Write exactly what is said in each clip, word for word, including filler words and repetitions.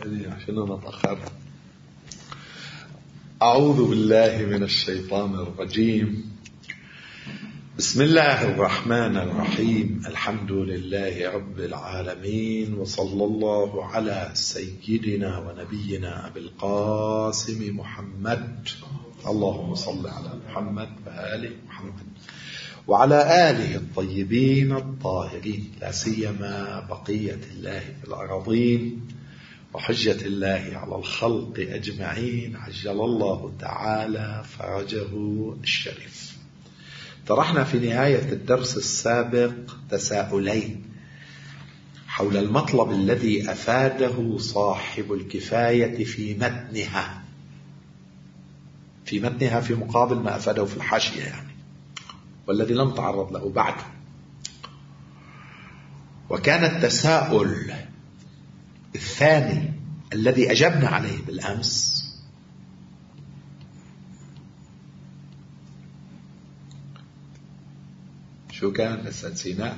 عشان أنا تأخرت. أعوذ بالله من الشيطان الرجيم. بسم الله الرحمن الرحيم. الحمد لله رب العالمين، وصلى الله على سيدنا ونبينا أبي القاسم محمد. اللهم صل على محمد وآل محمد وعلى آله الطيبين الطاهرين، لا سيما بقية الله في الأراضين وحجة الله على الخلق أجمعين، عجل الله تعالى فرجه الشريف. طرحنا في نهاية الدرس السابق تساؤلين حول المطلب الذي أفاده صاحب الكفاية في متنها في متنها في مقابل ما أفاده في الحاشية يعني، والذي لم تعرض له بعد. وكان التساؤل الثاني الذي أجبنا عليه بالأمس شو كان؟ لسه نسيناه.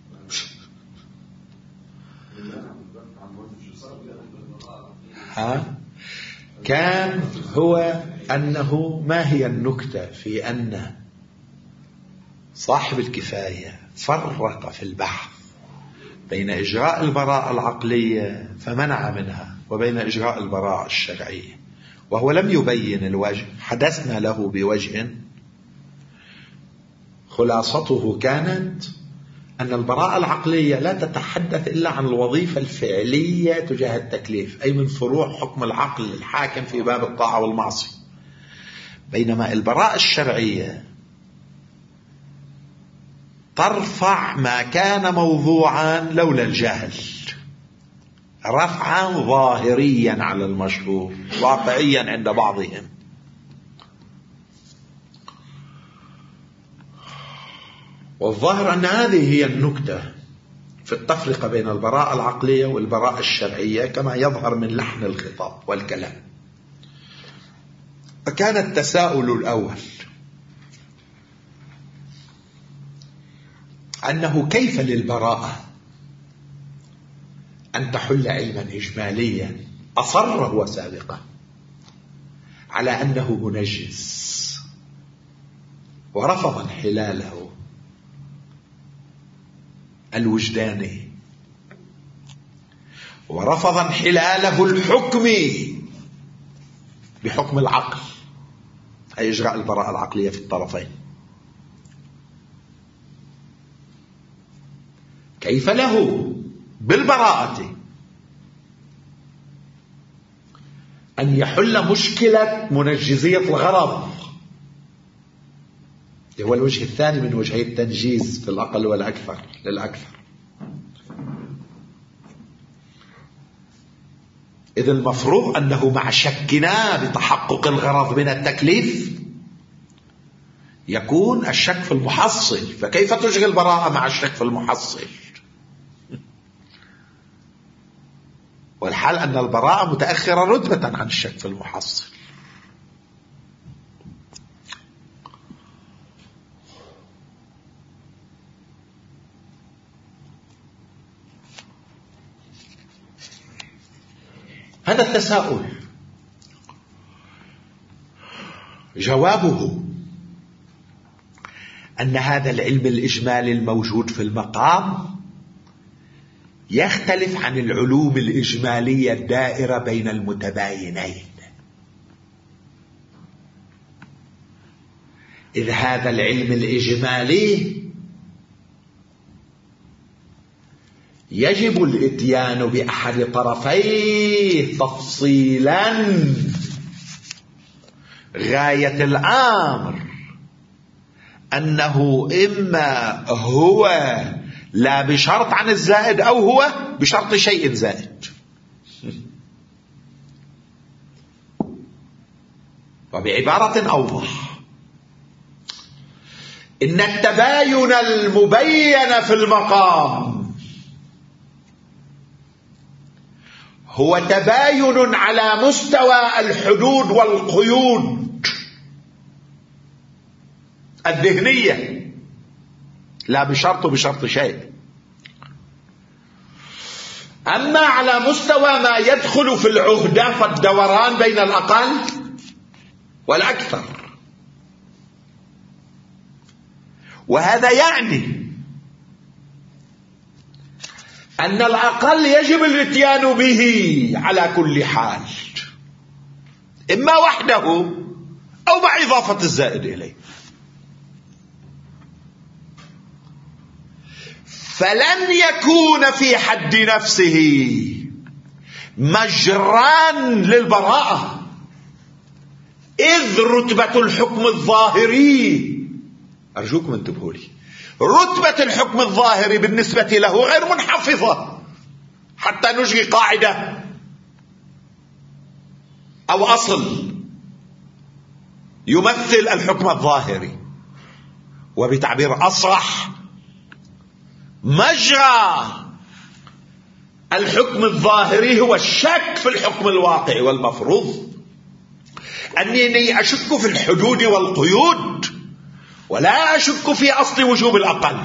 ها كان هو أنه ما هي النكتة في أن صاحب الكفاية فرق في البحث بين إجراء البراءة العقلية فمنع منها وبين إجراء البراءة الشرعية، وهو لم يبين الوجه. حدثنا له بوجه خلاصته كانت أن البراءة العقلية لا تتحدث إلا عن الوظيفة الفعلية تجاه التكليف، أي من فروع حكم العقل الحاكم في باب الطاعة والمعصية، بينما البراءة الشرعية ترفع ما كان موضوعا لولا الجهل رفعا ظاهريا على المشهور واقعيا عند بعضهم. والظاهر أن هذه هي النكتة في التفرقة بين البراءة العقلية والبراءة الشرعية كما يظهر من لحن الخطاب والكلام. فكان التساؤل الأول أنه كيف للبراءة أن تحل علما إجماليا أصر هو سابقا على أنه منجس ورفض انحلاله الوجداني ورفض انحلاله الحكمي بحكم العقل، أي إجراء البراءة العقلية في الطرفين. كيف له بالبراءة أن يحل مشكلة منجزية الغرض، هو الوجه الثاني من وجهي التنجيز في الأقل والأكثر للأكثر. إذ المفروض أنه مع شكنا بتحقق الغرض من التكليف يكون الشك في المحصل، فكيف تشغل براءة مع الشك في المحصل؟ والحال أن البراءة متأخرة رتبة عن الشك في المحصل. هذا التساؤل جوابه أن هذا العلم الإجمالي الموجود في المقام يختلف عن العلوم الإجمالية الدائرة بين المتباينين، إذ هذا العلم الإجمالي يجب الإتيان بأحد طرفيه تفصيلا غاية الأمر أنه إما هو لا بشرط عن الزائد أو هو بشرط شيء زائد. وبعبارة أوضح، إن التباين المبين في المقام هو تباين على مستوى الحدود والقيود الذهنية، لا بشرط بشرط شيء. أما على مستوى ما يدخل في العهدة فالدوران بين الأقل والأكثر. وهذا يعني أن الأقل يجب الاتيان به على كل حال، إما وحده أو مع إضافة الزائد إليه. فلن يكون في حد نفسه مجران للبراءة، إذ رتبة الحكم الظاهري، أرجوكم انتبهوا لي، رتبة الحكم الظاهري بالنسبة له غير منحفظة حتى نجري قاعدة أو أصل يمثل الحكم الظاهري. وبتعبير أصح، مجرى الحكم الظاهري هو الشك في الحكم الواقعي والمفروض. أنني أشك في الحدود والقيود ولا أشك في أصل وجوب الأقل.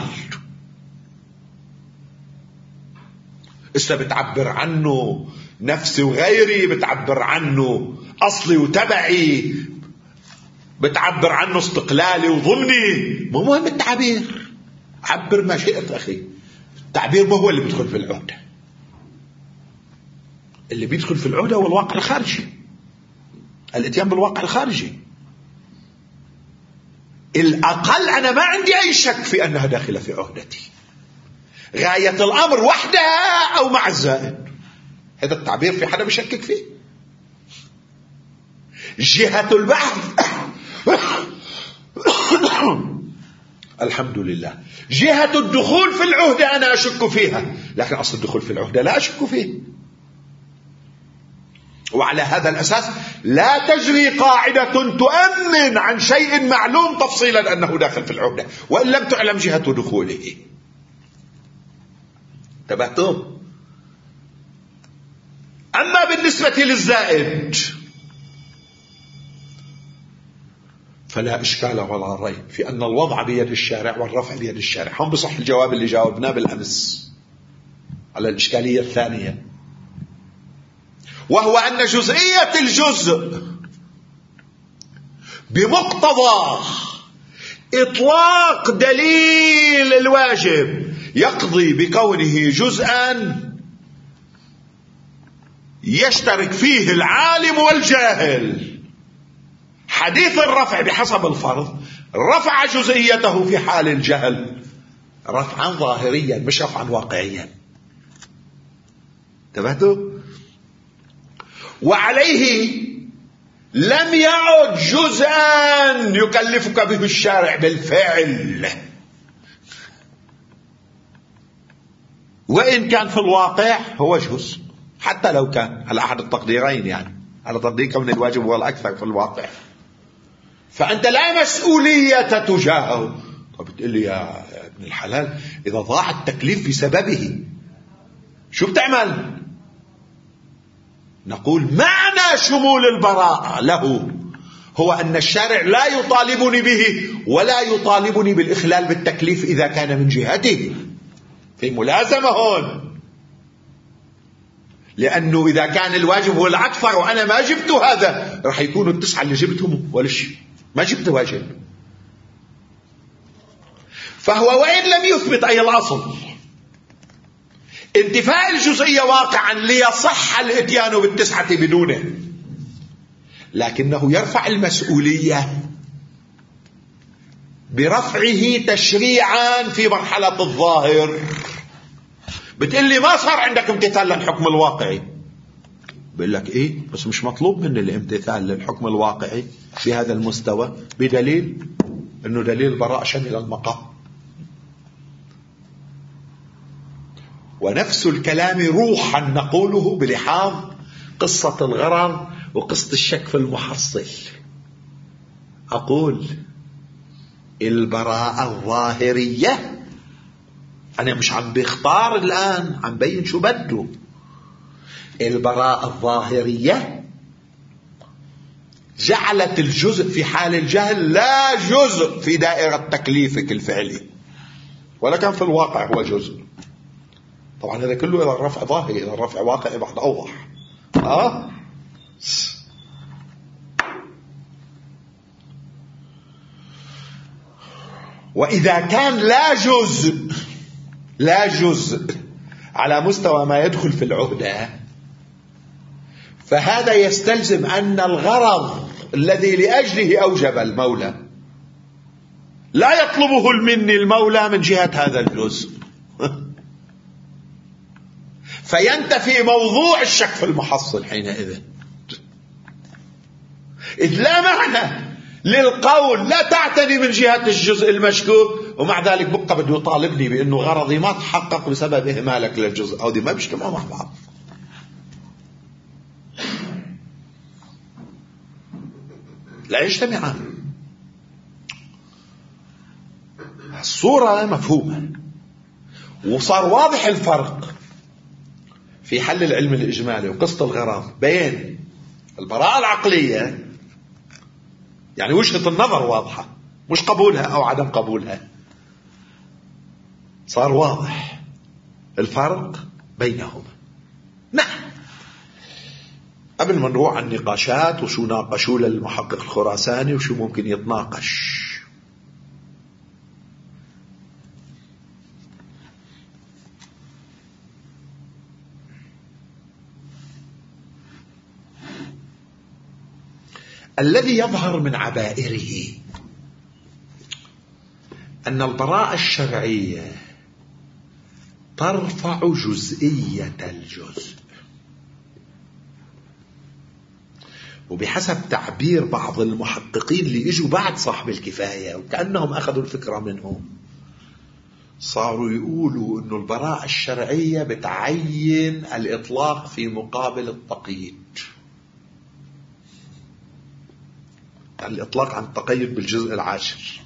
إذا بتعبر عنه نفسي وغيري، بتعبر عنه أصلي وتبعي، بتعبر عنه استقلالي وضمني، مو مهم التعبير، عبر ما شئت أخي. التعبير ما هو اللي بيدخل في العهدة، اللي بيدخل في العهدة هو الواقع الخارجي، الاتيان بالواقع الخارجي. الأقل أنا ما عندي أي شك في أنها داخلة في عهدتي، غاية الأمر وحدها أو مع الزائد. هذا التعبير في حدا بيشكك فيه. جهة البحث الحمد لله، جهة الدخول في العهدة أنا أشك فيها، لكن أصل الدخول في العهدة لا أشك فيه. وعلى هذا الأساس لا تجري قاعدة تؤمن عن شيء معلوم تفصيلا أنه داخل في العهدة وإن لم تعلم جهة دخوله. انتبهتم؟ أما بالنسبة للزائد فلا إشكال ولا ريب في أن الوضع بيد الشارع والرفع بيد الشارع. هم بصح الجواب اللي جاوبناه بالأمس على الإشكالية الثانية، وهو أن جزئية الجزء بمقتضى إطلاق دليل الواجب يقضي بكونه جزءا يشترك فيه العالم والجاهل. حديث الرفع بحسب الفرض رفع جزئيته في حال الجهل رفعا ظاهريا مش رفعا واقعيا. انتبهتوا؟ وعليه لم يعد جزءا يكلفك به الشارع بالفعل، وإن كان في الواقع هو جزء، حتى لو كان على أحد التقديرين، يعني على تقدير كون الواجب هو الأكثر في الواقع. فأنت لا مسؤولية تجاهه. طب بتقول لي يا ابن الحلال إذا ضاع التكليف بسببه شو بتعمل؟ نقول معنى شمول البراءة له هو أن الشارع لا يطالبني به ولا يطالبني بالإخلال بالتكليف إذا كان من جهته. في ملازمة هون، لأنه إذا كان الواجب هو الأكثر وأنا ما جبت هذا رح يكونوا التسعة اللي جبتهم ولا شيء، ما جبت واجب. فهو وإن لم يثبت أي الأصل انتفاء الجزئية واقعا ليصح الاتيان بالتسعة بدونه، لكنه يرفع المسؤولية برفعه تشريعا في مرحلة الظاهر. بتقول لي ما صار عندك امتثال للحكم الواقعي، بقول لك ايه بس مش مطلوب مني الامتثال للحكم الواقعي بهذا المستوى بدليل انه دليل البراءة شمل المقام. ونفس الكلام روحا نقوله بلحاظ قصة الغرر وقصة الشك في المحصل. أقول البراءة الظاهرية أنا مش عم بختار الآن، عم بين شو بده. البراءة الظاهرية جعلت الجزء في حال الجهل لا جزء في دائرة تكليفك الفعلي، ولا كان في الواقع هو جزء. طبعا هذا كله إذا الرفع ظاهري، إذا الرفع واقعي بعد أوضح. آه وإذا كان لا جزء لا جزء على مستوى ما يدخل في العهدة، فهذا يستلزم أن الغرض الذي لأجله أوجب المولى لا يطلبه المني المولى من جهة هذا الجزء، فينتفي موضوع الشك في المحصل حينئذ، إذ لا معنى للقول لا تعتني من جهة الجزء المشكوك ومع ذلك بقى بده يطالبني بأنه غرضي ما تحقق بسبب إهمالك للجزء، أو دي ما بيجتمعوا مع بعض. لا يجتمعان. الصورة مفهومة، وصار واضح الفرق في حل العلم الإجمالي وقصة الغرض بين البراءة العقلية، يعني وجهة النظر واضحة، مش قبولها أو عدم قبولها، صار واضح الفرق بينهما. نعم، قبل ما نروح عن النقاشات وشو ناقشوا للمحقق الخراساني وشو ممكن يتناقش، الذي يظهر من عبائره أن البراءة الشرعية ترفع جزئية الجزء، وبحسب تعبير بعض المحققين اللي اجوا بعد صاحب الكفاية وكأنهم أخذوا الفكرة منهم، صاروا يقولوا أن البراءة الشرعية بتعين الإطلاق في مقابل التقييد، الإطلاق عن التقيد بالجزء العاشر.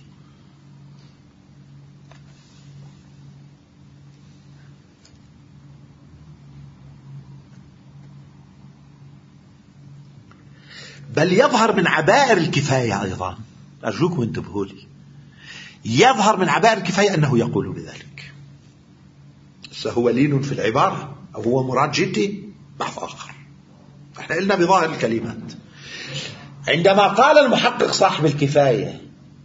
بل يظهر من عبائر الكفاية أيضا، أرجوكم انتبهوا لي، يظهر من عبائر الكفاية أنه يقول بذلك. فهو لين في العبارة أو هو مراد جدي بحث آخر، احنا قلنا بظاهر الكلمات. عندما قال المحقق صاحب الكفاية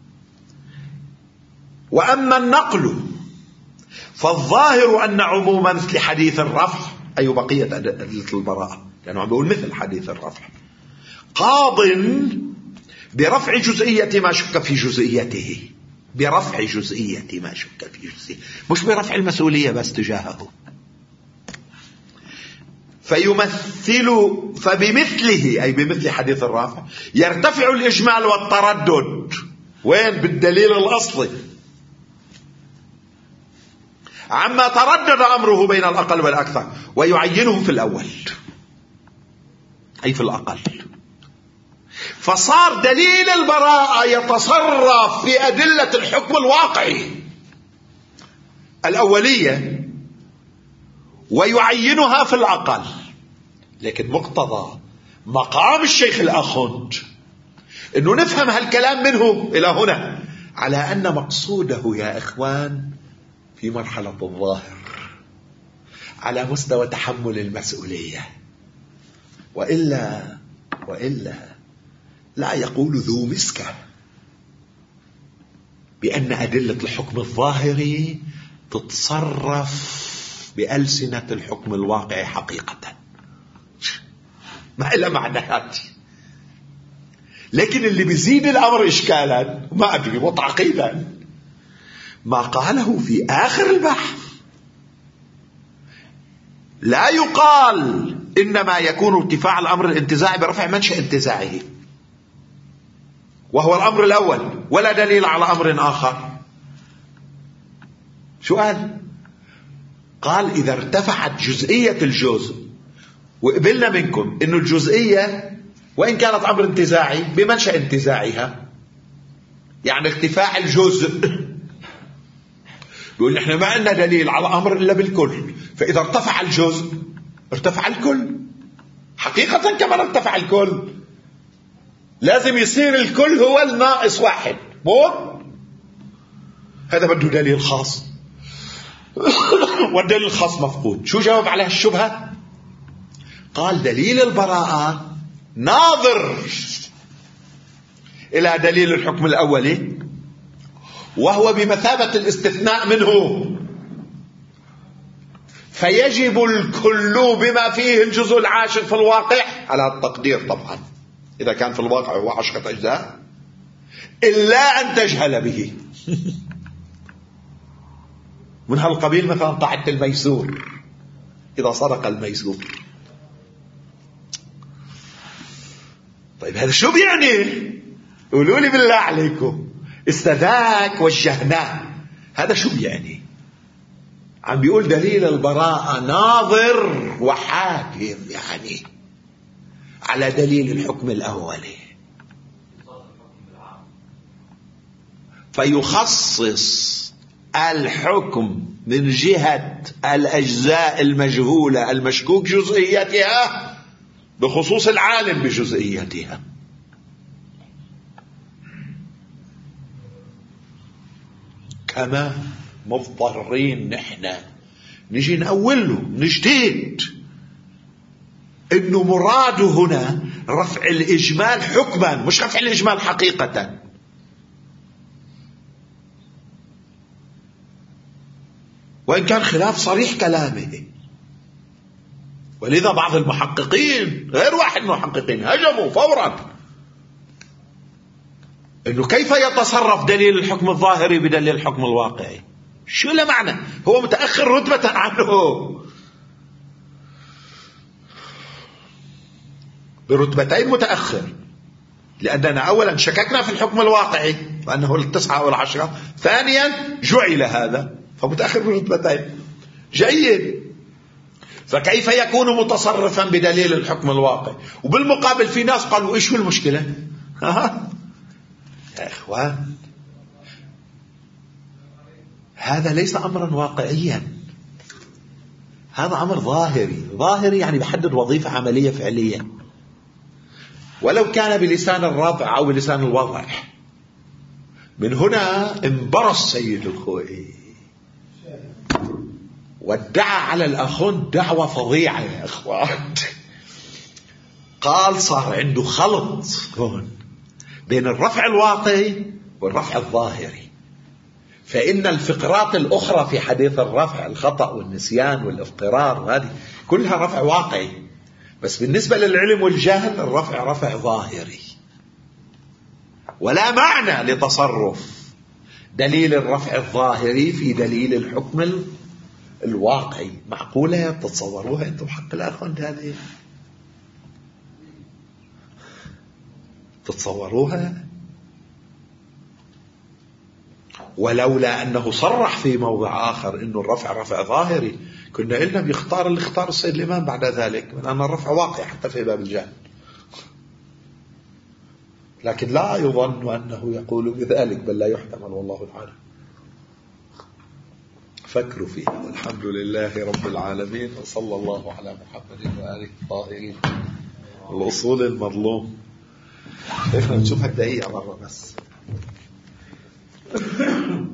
وأما النقل فالظاهر أن عموم مثل حديث الرفع، أي بقية أدلة البراءة، لأنه عم بيقول مثل حديث الرفع، قاض برفع جزئية ما شك في جزئيته، برفع جزئية ما شك في جزئيته، مش برفع المسؤولية بس تجاهه. فيمثل فبمثله، أي بمثل حديث الرافع، يرتفع الإجمال والتردد. وين؟ بالدليل الأصلي عما تردد أمره بين الأقل والأكثر، ويعينه في الأول أي في الأقل. فصار دليل البراءة يتصرف في أدلة الحكم الواقعي الأولية ويعينها في الأقل. لكن مقتضى مقام الشيخ الأخند أنه نفهم هالكلام منه إلى هنا على أن مقصوده يا إخوان في مرحلة الظاهر على مستوى تحمل المسؤولية، وإلا وإلا لا يقول ذو مسكة بأن أدلة الحكم الظاهري تتصرف بألسنة الحكم الواقعي حقيقة، ما إلا معناها. لكن اللي بيزيد الأمر إشكالا ما أدري وتعقيدا ما قاله في آخر البحث، لا يقال إنما يكون ارتفاع الأمر الانتزاعي برفع منشأ انتزاعه وهو الأمر الأول، ولا دليل على أمر آخر. شو قال؟ قال إذا ارتفعت جزئية الجزء، وقبلنا منكم إنه الجزئية وإن كانت أمر انتزاعي بمنشأ انتزاعها، يعني ارتفاع الجزء، بيقول نحن ما عندنا دليل على أمر إلا بالكل، فإذا ارتفع الجزء ارتفع الكل حقيقة كما ارتفع الكل. لازم يصير الكل هو الناقص واحد، مو هذا بده دليل خاص. والدليل الخاص مفقود. شو جاوب على الشبهة؟ قال دليل البراءة ناظر إلى دليل الحكم الأولي، وهو بمثابة الاستثناء منه، فيجب الكل بما فيه الجزء العاشر في الواقع على التقدير طبعا إذا كان في الواقع هو عشرة أجزاء، إلا أن تجهل به. من هالقبيل مثلا طاعة الميسور، إذا صدق الميسور. طيب هذا شو بيعني؟ قولوا لي بالله عليكم، استذاك وجهناه، هذا شو بيعني؟ عم بيقول دليل البراءة ناظر وحاكم يعني على دليل الحكم الأولي، فيخصص الحكم من جهة الأجزاء المجهولة المشكوك جزئيتها بخصوص العالم بجزئيتها. كما مضطرين نحن نجي نقول له نجتهد انه مراده هنا رفع الإجمال حكما، مش رفع الإجمال حقيقة. وإن كان خلاف صريح كلامه، ولذا بعض المحققين غير واحد من المحققين هجموا فورا انه كيف يتصرف دليل الحكم الظاهري بدليل الحكم الواقعي؟ شو له معنى؟ هو متأخر رتبة عنه برتبتين متأخر، لأننا أولا شككنا في الحكم الواقعي وأنه التسعة أو العشرة، ثانيا جعل هذا فمتأخر برتبتين. جيد، فكيف يكون متصرفا بدليل الحكم الواقعي؟ وبالمقابل في ناس قالوا إيش هو المشكلة؟ يا إخوان، هذا ليس أمرا واقعيا، هذا أمر ظاهري. ظاهري يعني بحدد وظيفة عملية فعلية، ولو كان بلسان الرفع أو بلسان الوضع. من هنا انبرى السيد الخوئي وادعى على الأخون دعوة فظيعة يا إخوان. قال صار عنده خلط هون بين الرفع الواقعي والرفع الظاهري، فإن الفقرات الأخرى في حديث الرفع، الخطأ والنسيان والاضطرار وهذه كلها رفع واقعي، بس بالنسبة للعلم والجهل الرفع رفع ظاهري، ولا معنى لتصرف دليل الرفع الظاهري في دليل الحكم الواقعي. معقولة تتصوروها أنتم حق الأخوان هذه؟ تتصوروها؟ ولولا أنه صرح في موضع آخر أنه الرفع رفع ظاهري كنا قلنا بيختار اللي اختار السيد الإمام بعد ذلك من أن الرفع واقع حتى في باب الجهل، لكن لا يظن أنه يقول بذلك، بل لا يحتمل، والله تعالى. فكروا فيها، والحمد لله رب العالمين، وصلى الله على محمد وآله الطاهرين. الأصول المظلوم كيف نشوفها دقيقة مرة بس.